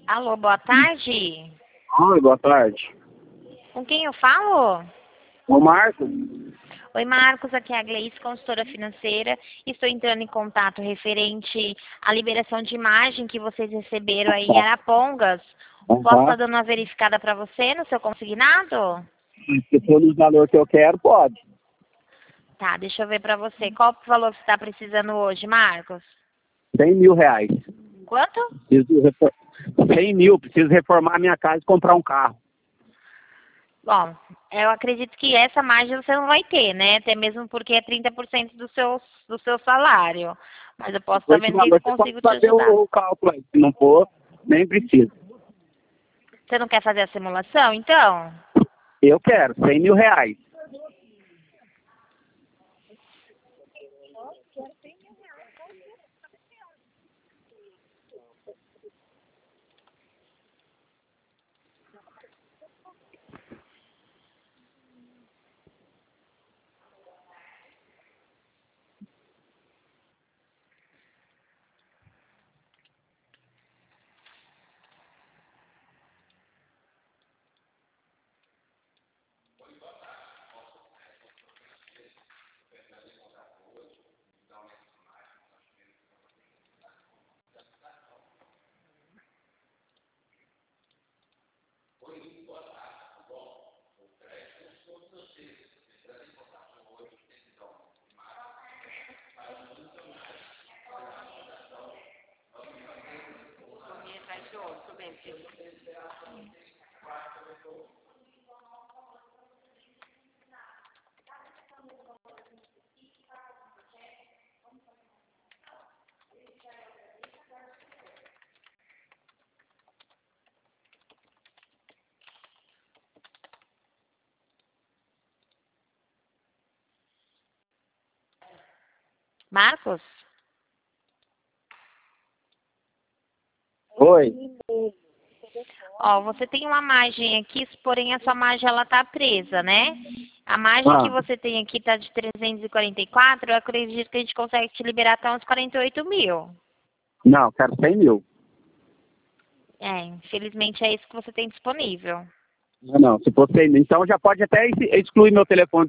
Alô, boa tarde. Oi, boa tarde. Com quem eu falo? O Marcos? Oi, Marcos, aqui é a Gleice, consultora financeira. Estou entrando em contato referente à liberação de imagem que vocês receberam aí em Arapongas. Posso estar dando uma verificada para você no seu consignado? Se for no valor que eu quero, pode. Tá, deixa eu ver para você. Qual o valor que você está precisando hoje, Marcos? 100 mil reais. Quanto? 100 mil, preciso reformar a minha casa e comprar um carro. Bom, eu acredito que essa margem você não vai ter, né? Até mesmo porque é 30% do seu salário. Mas eu posso estar Esse vendo o que eu valor você pode consigo te fazer ajudar. o cálculo aí. Se não for, nem precisa. Você não quer fazer a simulação, então? Eu quero, 100 mil reais. Marcos? Oi. Ó, você tem uma margem aqui, porém a sua margem ela tá presa, né? A margem que você tem aqui tá de 344, eu acredito que a gente consegue te liberar até uns 48 mil. Não, quero 100 mil. É, infelizmente é isso que você tem disponível. Não, se for 100 mil. Então já pode até excluir meu telefone